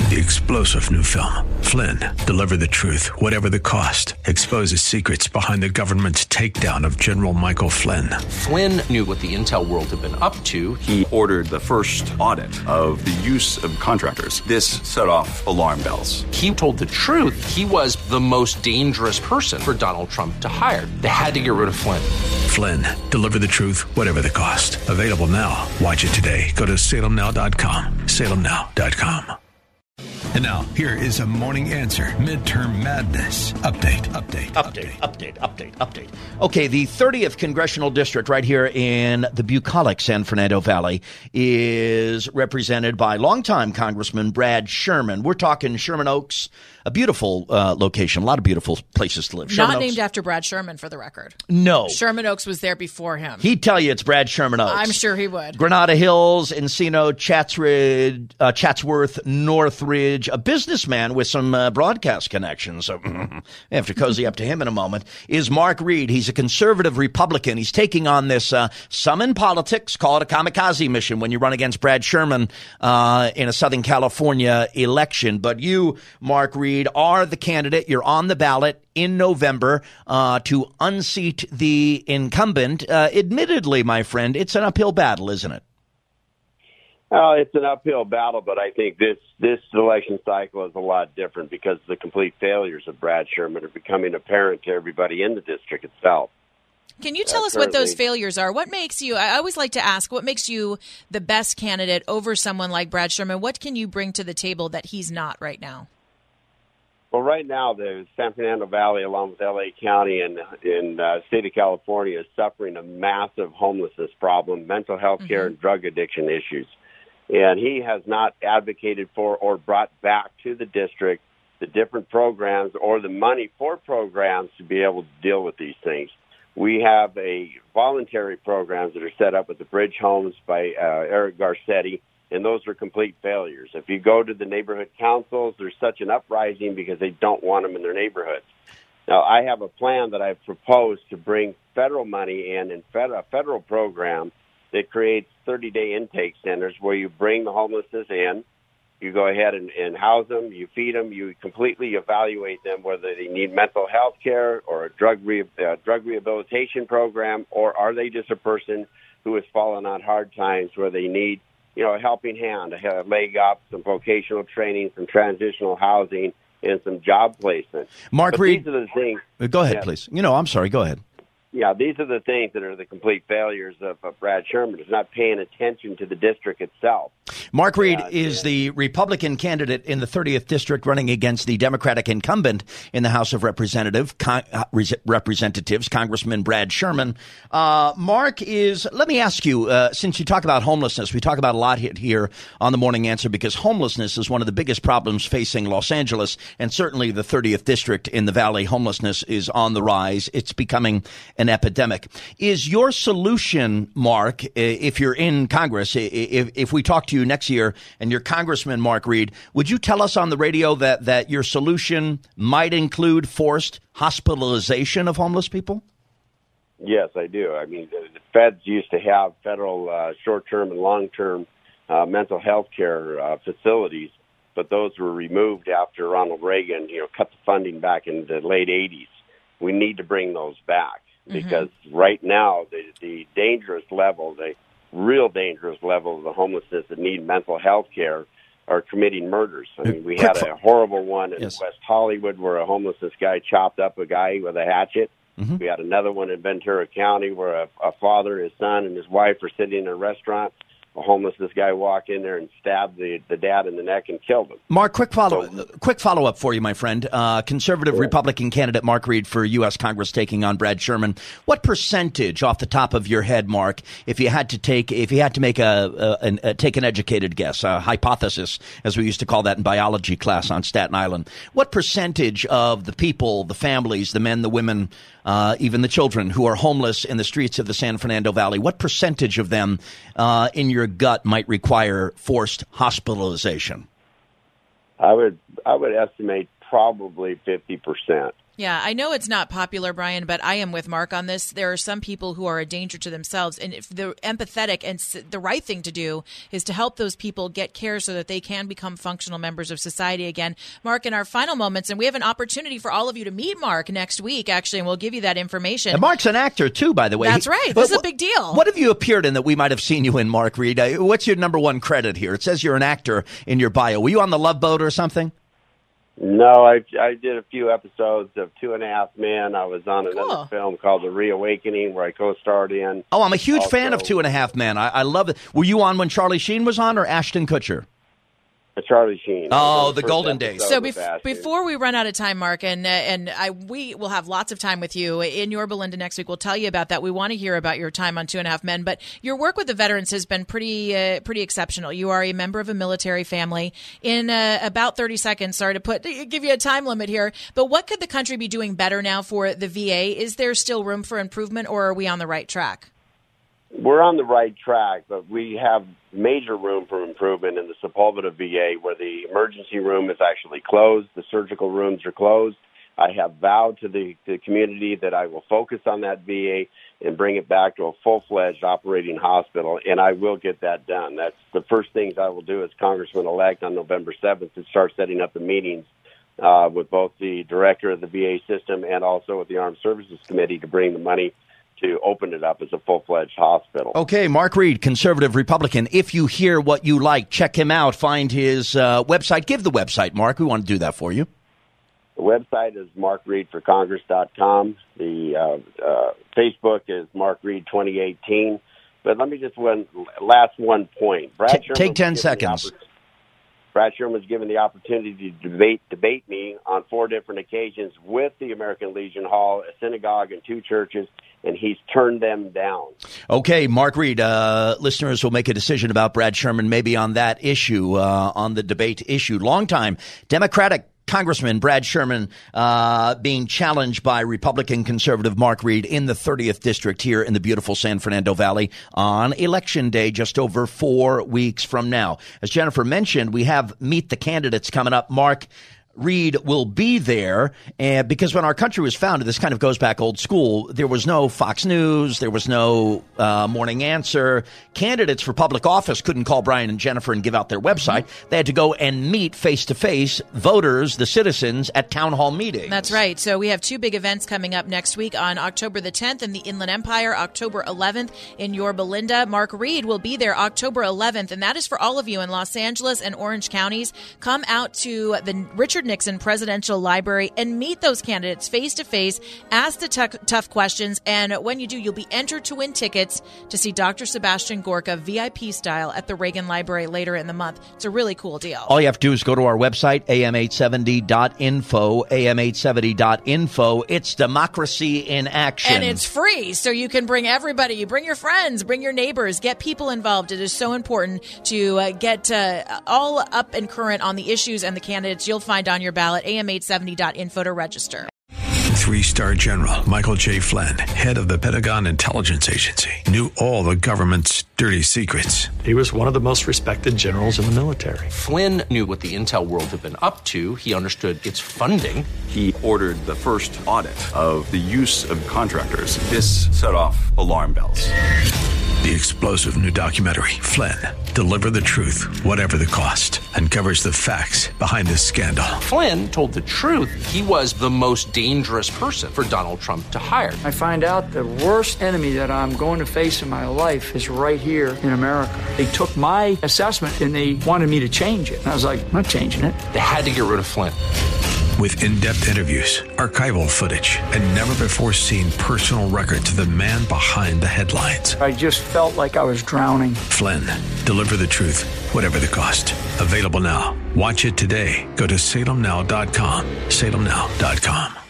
The explosive new film, Flynn, deliver the truth, whatever the cost, exposes secrets behind the government's takedown of General Michael Flynn. Flynn knew what the intel world had been up to. He ordered the first audit of the use of contractors. This set off alarm bells. He told the truth. He was the most dangerous person for Donald Trump to hire. They had to get rid of Flynn. Flynn, deliver the truth, whatever the cost. Available now. Watch it today. Go to salemnow.com. salemnow.com. And now, here is a Morning Answer Midterm Madness Update. Okay, the 30th Congressional District right here in the bucolic San Fernando Valley is represented by longtime Congressman Brad Sherman. We're talking Sherman Oaks, a beautiful location, a lot of beautiful places to live. Not named after Brad Sherman, for the record. No. Sherman Oaks was there before him. He'd tell you it's Brad Sherman Oaks. I'm sure he would. Granada Hills, Encino, Chatsworth, Northridge, a businessman with some broadcast connections. So I have to cozy up to him in a moment. Is Mark Reed. He's a conservative Republican. He's taking on this, some in politics call it a kamikaze mission when you run against Brad Sherman in a Southern California election. But you, Mark Reed, are the candidate. You're on the ballot in November to unseat the incumbent. Admittedly, my friend, it's an uphill battle, isn't it? Well, it's an uphill battle, but I think this election cycle is a lot different because the complete failures of Brad Sherman are becoming apparent to everybody in the district itself. Can you tell us what those failures are? What makes you, I always like to ask, what makes you the best candidate over someone like Brad Sherman? What can you bring to the table that he's not right now? Well, right now, the San Fernando Valley, along with L.A. County and in state of California, is suffering a massive homelessness problem, mental health care, and drug addiction issues. And he has not advocated for or brought back to the district the different programs or the money for programs to be able to deal with these things. We have voluntary programs that are set up with the Bridge Homes by Eric Garcetti, and those are complete failures. If you go to the neighborhood councils, there's such an uprising because they don't want them in their neighborhoods. Now, I have a plan that I've proposed to bring federal money in a federal program that creates 30-day intake centers where you bring the homelessness in, you go ahead and house them, you feed them, you completely evaluate them, whether they need mental health care or a drug rehabilitation program, or are they just a person who has fallen on hard times where they need, a helping hand, a leg up, some vocational training, some transitional housing, and some job placement. Mark Reed, these are the things. Go ahead, please. I'm sorry. Go ahead. Yeah, these are the things that are the complete failures of Brad Sherman, is not paying attention to the district itself. Mark Reed is the Republican candidate in the 30th District running against the Democratic incumbent in the House of Representatives, Congressman Brad Sherman. Mark, let me ask you, since you talk about homelessness, we talk about a lot here on The Morning Answer because homelessness is one of the biggest problems facing Los Angeles, and certainly the 30th District in the Valley. Homelessness is on the rise. It's becoming an epidemic. Is your solution, Mark, if you're in Congress, if we talk to you next year and you're Congressman Mark Reed, would you tell us on the radio that your solution might include forced hospitalization of homeless people? Yes, I do. I mean, the feds used to have federal short-term and long-term mental health care facilities, but those were removed after Ronald Reagan, cut the funding back in the late 80s. We need to bring those back. Because right now, the dangerous level, the real dangerous level of the homelessness that need mental health care are committing murders. I mean, we had a horrible one in West Hollywood where a homelessness guy chopped up a guy with a hatchet. We had another one in Ventura County where a father, his son, and his wife were sitting in a restaurant. A homelessness guy walked in there and stabbed the dad in the neck and killed him. Mark, quick follow-up for you, my friend. Conservative Republican candidate Mark Reed for U.S. Congress taking on Brad Sherman. What percentage, off the top of your head, Mark, if you had to make take an educated guess, a hypothesis, as we used to call that in biology class on Staten Island, what percentage of the people, the families, the men, the women, even the children who are homeless in the streets of the San Fernando Valley, what percentage of them in your gut might require forced hospitalization? I would estimate probably 50%. Yeah, I know it's not popular, Brian, but I am with Mark on this. There are some people who are a danger to themselves, and if they're empathetic, and the right thing to do is to help those people get care so that they can become functional members of society again. Mark, in our final moments, and we have an opportunity for all of you to meet Mark next week, actually, and we'll give you that information. And Mark's an actor, too, by the way. That's right. This is a big deal. What have you appeared in that we might have seen you in, Mark Reed? What's your number one credit here? It says you're an actor in your bio. Were you on The Love Boat or something? No, I did a few episodes of 2.5 Men. I was on another film called The Reawakening where I co-starred in. Oh, I'm a huge fan of 2.5 Men. I love it. Were you on when Charlie Sheen was on or Ashton Kutcher? Charlie Sheen. Oh, the golden days. So before we run out of time, Mark, we will have lots of time with you in Yorba Linda next week. We'll tell you about that. We want to hear about your time on 2.5 Men, but your work with the veterans has been pretty exceptional. You are a member of a military family. In about 30 seconds, sorry to give you a time limit here, but what could the country be doing better now for the VA? Is there still room for improvement, or are we on the right track? We're on the right track, but we have major room for improvement in the Sepulveda VA, where the emergency room is actually closed. The surgical rooms are closed. I have vowed to the community that I will focus on that VA and bring it back to a full-fledged operating hospital, and I will get that done. That's the first things I will do as Congressman-elect on November 7th to start setting up the meetings with both the director of the VA system and also with the Armed Services Committee to bring the money to open it up as a full-fledged hospital. Okay, Mark Reed, conservative Republican. If you hear what you like, check him out. Find his website. Give the website, Mark. We want to do that for you. The website is markreedforcongress.com. The Facebook is Mark Reed 2018. But let me just last one point. Take 10 seconds. Brad Sherman was given the opportunity to debate me on 4 different occasions with the American Legion Hall, a synagogue, and 2 churches, and he's turned them down. Okay, Mark Reed, listeners will make a decision about Brad Sherman maybe on that issue, on the debate issue. Longtime Democratic Congressman Brad Sherman being challenged by Republican conservative Mark Reed in the 30th District here in the beautiful San Fernando Valley on Election Day, just over 4 weeks from now. As Jennifer mentioned, we have Meet the Candidates coming up. Mark Reed will be there, and because when our country was founded, this kind of goes back old school, there was no Fox News, there was no Morning Answer. Candidates for public office couldn't call Brian and Jennifer and give out their website. They had to go and meet face-to-face voters, the citizens, at town hall meetings. That's right. So we have 2 big events coming up next week on October the 10th in the Inland Empire, October 11th in Yorba Linda. Mark Reed will be there October 11th, and that is for all of you in Los Angeles and Orange counties. Come out to the Richard Nixon Presidential Library and meet those candidates face-to-face, ask the tough questions, and when you do, you'll be entered to win tickets to see Dr. Sebastian Gorka VIP style at the Reagan Library later in the month. It's a really cool deal. All you have to do is go to our website, am870.info, am870.info. It's democracy in action. And it's free, so you can bring everybody. You bring your friends, bring your neighbors, get people involved. It is so important to get all up and current on the issues and the candidates you'll find on your ballot, am870.info to register. 3-star General Michael J. Flynn, head of the Pentagon Intelligence Agency, knew all the government's dirty secrets. He was one of the most respected generals in the military. Flynn knew what the intel world had been up to. He understood its funding. He ordered the first audit of the use of contractors. This set off alarm bells. The explosive new documentary, Flynn, Deliver the Truth, Whatever the Cost, uncovers the facts behind this scandal. Flynn told the truth. He was the most dangerous person for Donald Trump to hire. I find out the worst enemy that I'm going to face in my life is right here in America. They took my assessment and they wanted me to change it. And I was like, I'm not changing it. They had to get rid of Flynn. With in-depth interviews, archival footage, and never-before-seen personal records of the man behind the headlines. I just felt like I was drowning. Flynn, Deliver the Truth, Whatever the Cost. Available now. Watch it today. Go to salemnow.com. salemnow.com.